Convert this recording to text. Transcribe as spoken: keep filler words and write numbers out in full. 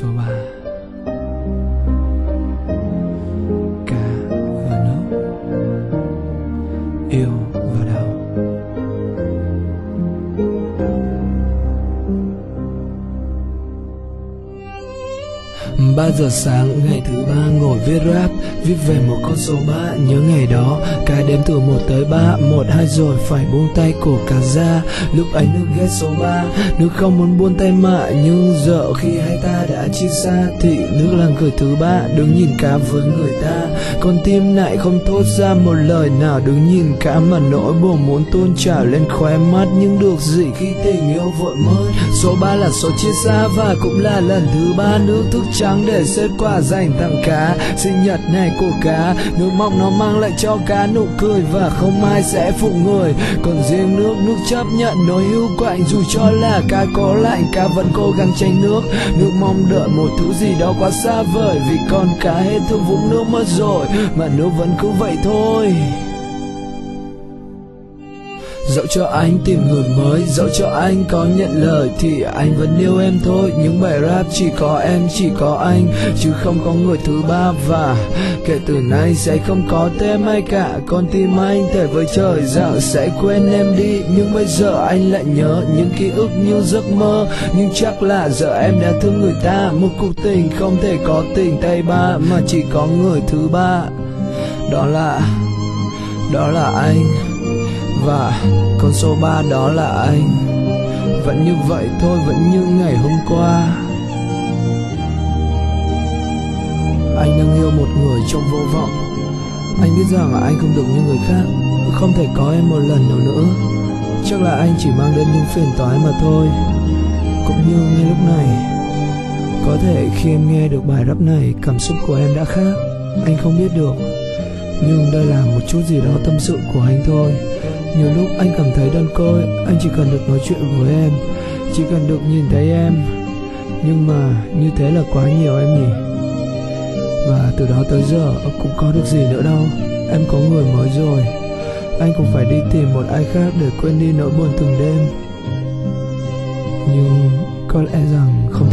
Số ba. Cá và nước, yêu và đau. Ba giờ sáng ngày thứ ba ngồi viết rap, viết về một con số ba. Nhớ ngày đó cái đếm từ một tới ba, một hai rồi phải buông tay cổ cả ra. Lúc ấy nước ghét số ba, nước không muốn buông tay mà. Nhưng giờ khi hai ta đã chia xa thì nước là người thứ ba. Đứng nhìn cá với người ta, con tim lại không thốt ra một lời nào. Đứng nhìn cá mà nỗi buồn muốn tuôn trào lên khóe mắt. Nhưng được gì khi tình yêu vội mất. Số ba là số chia xa và cũng là lần thứ ba nước thức trắng để xếp quà dành tặng cá. Sinh nhật này của cá, nước mong nó mang lại cho cá nụ cười và không ai sẽ phụ người. Còn riêng nước, nước chấp nhận nỗi hiu quạnh. Dù cho là cá có lạnh, cá vẫn cố gắng tránh nước. Nước mong đợi một thứ gì đó quá xa vời, vì con cá hết thương vũng nước mất rồi, mà nước vẫn cứ vậy thôi. Dẫu cho anh tìm người mới, dẫu cho anh có nhận lời, thì anh vẫn yêu em thôi. Những bài rap chỉ có em, chỉ có anh, chứ không có người thứ ba. Và kể từ nay sẽ không có thêm ai cả. Con tim anh thề với trời rằng sẽ quên em đi. Nhưng bây giờ anh lại nhớ những ký ức như giấc mơ. Nhưng chắc là giờ em đã thương người ta. Một cuộc tình không thể có tình tay ba, mà chỉ có người thứ ba. Đó là, đó là anh. Và con số ba đó là anh. Vẫn như vậy thôi, vẫn như ngày hôm qua. Anh đang yêu một người trong vô vọng. Anh biết rằng anh không được như người khác, không thể có em một lần nào nữa. Chắc là anh chỉ mang đến những phiền toái mà thôi. Cũng như ngay lúc này, có thể khi em nghe được bài rap này, cảm xúc của em đã khác. Anh không biết được, nhưng đây là một chút gì đó tâm sự của anh thôi. Nhiều lúc anh cảm thấy đơn côi, anh chỉ cần được nói chuyện với em, chỉ cần được nhìn thấy em. Nhưng mà như thế là quá nhiều em nhỉ. Và từ đó tới giờ cũng có được gì nữa đâu. Em có người mới rồi, anh cũng phải đi tìm một ai khác để quên đi nỗi buồn từng đêm. Nhưng có lẽ rằng không